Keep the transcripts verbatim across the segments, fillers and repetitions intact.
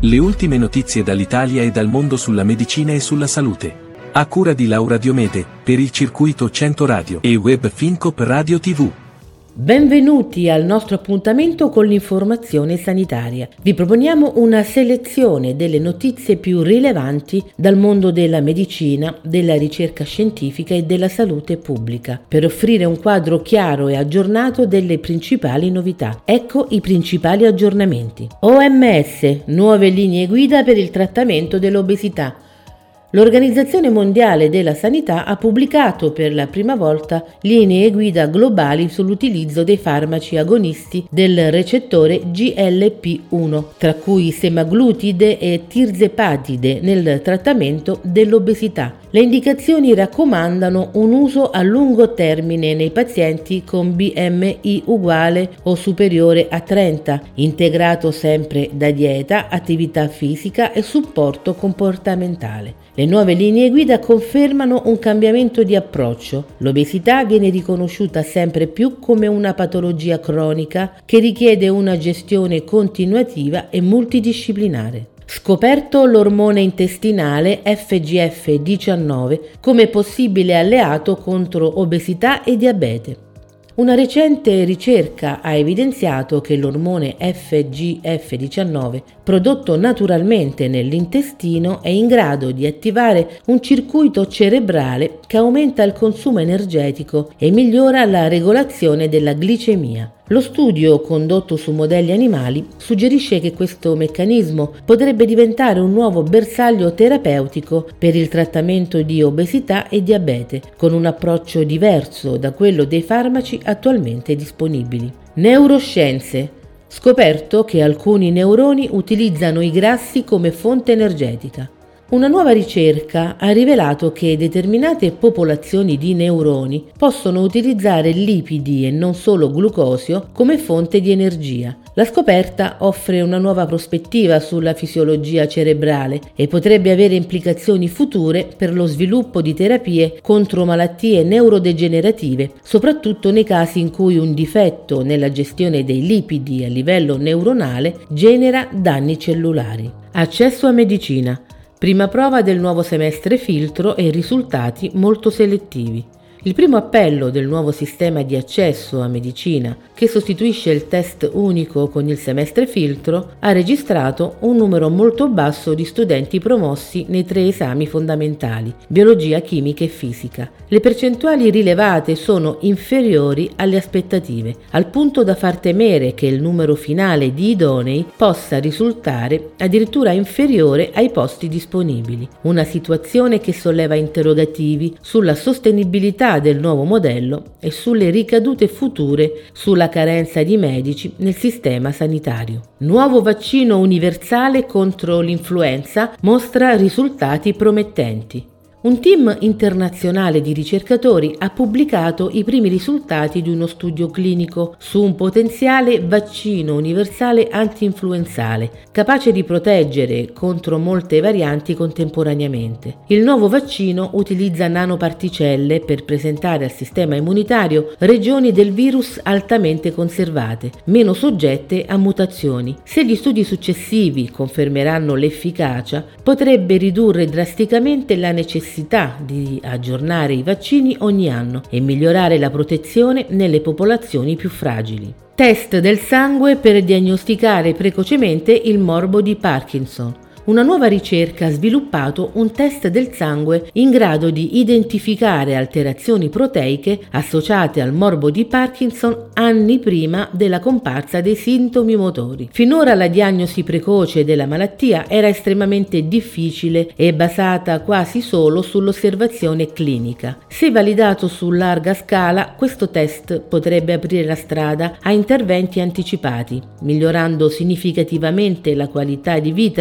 Le ultime notizie dall'Italia e dal mondo sulla medicina e sulla salute. A cura di Laura Diomede, per il Circuito cento Radio e Web Fincop Radio tivù. Benvenuti al nostro appuntamento con l'informazione sanitaria. Vi proponiamo una selezione delle notizie più rilevanti dal mondo della medicina, della ricerca scientifica e della salute pubblica, per offrire un quadro chiaro e aggiornato delle principali novità. Ecco i principali aggiornamenti. O M S, nuove linee guida per il trattamento dell'obesità. L'Organizzazione Mondiale della Sanità ha pubblicato per la prima volta linee guida globali sull'utilizzo dei farmaci agonisti del recettore G L P uno, tra cui semaglutide e tirzepatide nel trattamento dell'obesità. Le indicazioni raccomandano un uso a lungo termine nei pazienti con B M I uguale o superiore a trenta, integrato sempre da dieta, attività fisica e supporto comportamentale. Le nuove linee guida confermano un cambiamento di approccio. L'obesità viene riconosciuta sempre più come una patologia cronica che richiede una gestione continuativa e multidisciplinare. Scoperto l'ormone intestinale F G F diciannove come possibile alleato contro obesità e diabete. Una recente ricerca ha evidenziato che l'ormone F G F diciannove, prodotto naturalmente nell'intestino, è in grado di attivare un circuito cerebrale che aumenta il consumo energetico e migliora la regolazione della glicemia. Lo studio, condotto su modelli animali, suggerisce che questo meccanismo potrebbe diventare un nuovo bersaglio terapeutico per il trattamento di obesità e diabete, con un approccio diverso da quello dei farmaci attualmente disponibili. Neuroscienze. Scoperto che alcuni neuroni utilizzano i grassi come fonte energetica. Una nuova ricerca ha rivelato che determinate popolazioni di neuroni possono utilizzare lipidi e non solo glucosio come fonte di energia. La scoperta offre una nuova prospettiva sulla fisiologia cerebrale e potrebbe avere implicazioni future per lo sviluppo di terapie contro malattie neurodegenerative, soprattutto nei casi in cui un difetto nella gestione dei lipidi a livello neuronale genera danni cellulari. Accesso a medicina. Prima prova del nuovo semestre filtro e risultati molto selettivi. Il primo appello del nuovo sistema di accesso a medicina, che sostituisce il test unico con il semestre filtro, ha registrato un numero molto basso di studenti promossi nei tre esami fondamentali, biologia, chimica e fisica. Le percentuali rilevate sono inferiori alle aspettative, al punto da far temere che il numero finale di idonei possa risultare addirittura inferiore ai posti disponibili. Una situazione che solleva interrogativi sulla sostenibilità del nuovo modello e sulle ricadute future sulla carenza di medici nel sistema sanitario. Nuovo vaccino universale contro l'influenza mostra risultati promettenti. Un team internazionale di ricercatori ha pubblicato i primi risultati di uno studio clinico su un potenziale vaccino universale anti-influenzale, capace di proteggere contro molte varianti contemporaneamente. Il nuovo vaccino utilizza nanoparticelle per presentare al sistema immunitario regioni del virus altamente conservate, meno soggette a mutazioni. Se gli studi successivi confermeranno l'efficacia, potrebbe ridurre drasticamente la necessità di aggiornare i vaccini ogni anno e migliorare la protezione nelle popolazioni più fragili. Test del sangue per diagnosticare precocemente il morbo di Parkinson. Una nuova ricerca ha sviluppato un test del sangue in grado di identificare alterazioni proteiche associate al morbo di Parkinson anni prima della comparsa dei sintomi motori. Finora la diagnosi precoce della malattia era estremamente difficile e basata quasi solo sull'osservazione clinica. Se validato su larga scala, questo test potrebbe aprire la strada a interventi anticipati, migliorando significativamente la qualità di vita dei pazienti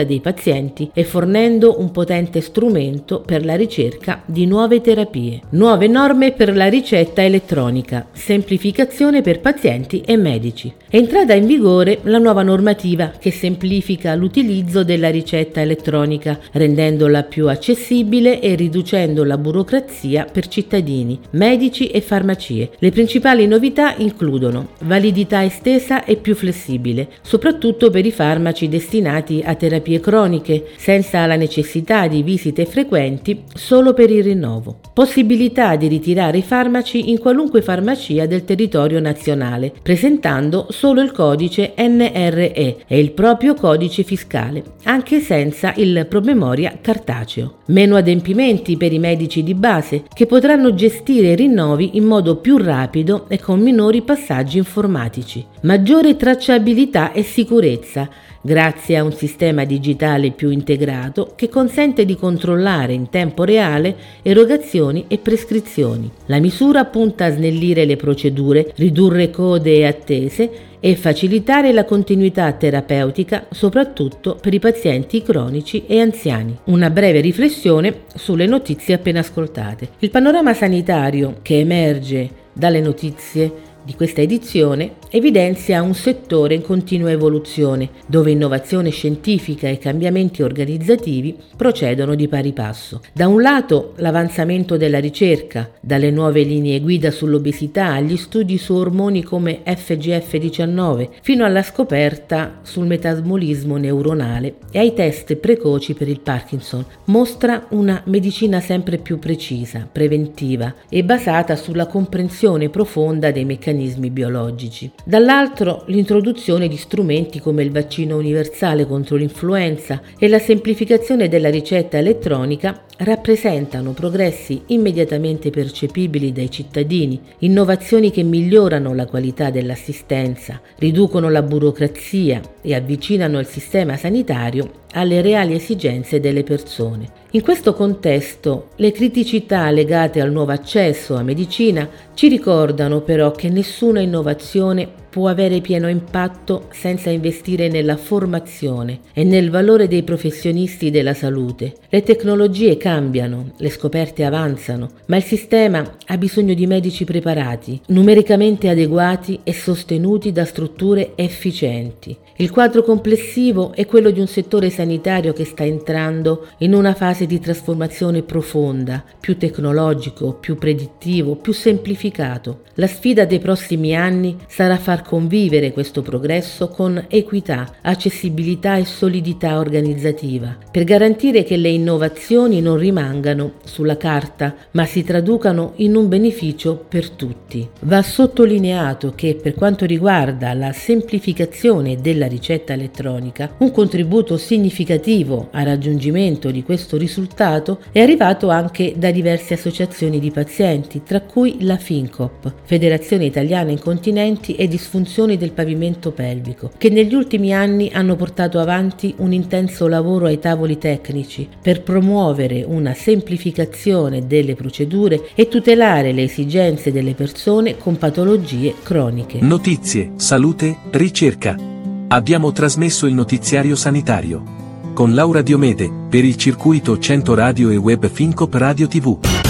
pazienti e fornendo un potente strumento per la ricerca di nuove terapie. Nuove norme per la ricetta elettronica, semplificazione per pazienti e medici. È entrata in vigore la nuova normativa che semplifica l'utilizzo della ricetta elettronica, rendendola più accessibile e riducendo la burocrazia per cittadini, medici e farmacie. Le principali novità includono validità estesa e più flessibile, soprattutto per i farmaci destinati a terapie croniche, senza la necessità di visite frequenti solo per il rinnovo. Possibilità di ritirare i farmaci in qualunque farmacia del territorio nazionale, presentando solo il codice N R E e il proprio codice fiscale, anche senza il promemoria cartaceo. Meno adempimenti per i medici di base, che potranno gestire i rinnovi in modo più rapido e con minori passaggi informatici. Maggiore tracciabilità e sicurezza, grazie a un sistema digitale più integrato che consente di controllare in tempo reale erogazioni e prescrizioni. La misura punta a snellire le procedure, ridurre code e attese e facilitare la continuità terapeutica, soprattutto per i pazienti cronici e anziani. Una breve riflessione sulle notizie appena ascoltate. Il panorama sanitario che emerge dalle notizie di questa edizione evidenzia un settore in continua evoluzione, dove innovazione scientifica e cambiamenti organizzativi procedono di pari passo. Da un lato l'avanzamento della ricerca, dalle nuove linee guida sull'obesità agli studi su ormoni come F G F diciannove, fino alla scoperta sul metabolismo neuronale e ai test precoci per il Parkinson, mostra una medicina sempre più precisa, preventiva e basata sulla comprensione profonda dei meccanismi biologici. Dall'altro, l'introduzione di strumenti come il vaccino universale contro l'influenza e la semplificazione della ricetta elettronica rappresentano progressi immediatamente percepibili dai cittadini, innovazioni che migliorano la qualità dell'assistenza, riducono la burocrazia e avvicinano il sistema sanitario alle reali esigenze delle persone. In questo contesto, le criticità legate al nuovo accesso a medicina ci ricordano però che nessuna innovazione può avere pieno impatto senza investire nella formazione e nel valore dei professionisti della salute. Le tecnologie cambiano, le scoperte avanzano, ma il sistema ha bisogno di medici preparati, numericamente adeguati e sostenuti da strutture efficienti. Il quadro complessivo è quello di un settore sanitario che sta entrando in una fase di trasformazione profonda, più tecnologico, più predittivo, più semplificato. La sfida dei prossimi anni sarà far convivere questo progresso con equità, accessibilità e solidità organizzativa, per garantire che le innovazioni non rimangano sulla carta, ma si traducano in un beneficio per tutti. Va sottolineato che, per quanto riguarda la semplificazione della ricetta elettronica, un contributo significativo al raggiungimento di questo risultato è arrivato anche da diverse associazioni di pazienti, tra cui la FINCOP, Federazione Italiana Incontinenti e Disfunzioni del Pavimento Pelvico, che negli ultimi anni hanno portato avanti un intenso lavoro ai tavoli tecnici per promuovere una semplificazione delle procedure e tutelare le esigenze delle persone con patologie croniche. Notizie, salute, ricerca. Abbiamo trasmesso il notiziario sanitario con Laura Diomede per il circuito cento Radio e Web FINCOP Radio tivù.